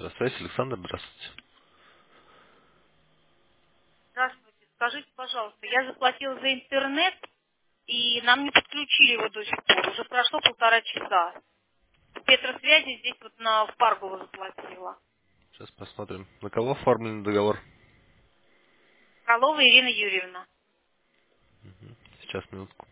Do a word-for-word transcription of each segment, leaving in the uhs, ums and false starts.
Здравствуйте, Александр, здравствуйте. Здравствуйте. Скажите, пожалуйста, я заплатила за интернет, и нам не подключили его до сих пор. Уже прошло полтора часа. В Петросвязи здесь вот на в Паргово заплатила. Сейчас посмотрим. На кого оформлен договор? Фролова Ирина Юрьевна. Сейчас, минутку.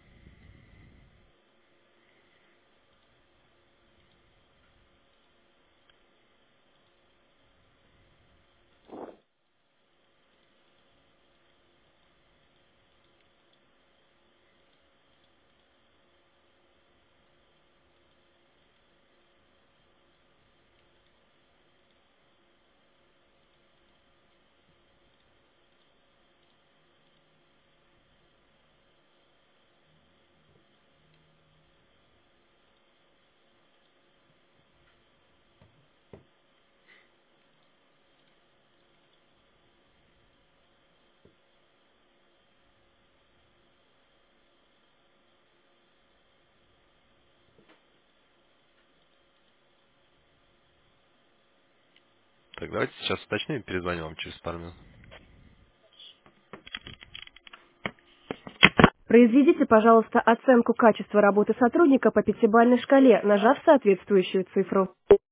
Так, давайте сейчас уточним и перезвоню вам через пару минут. Произведите, пожалуйста, оценку качества работы сотрудника по пятибалльной шкале, нажав соответствующую цифру.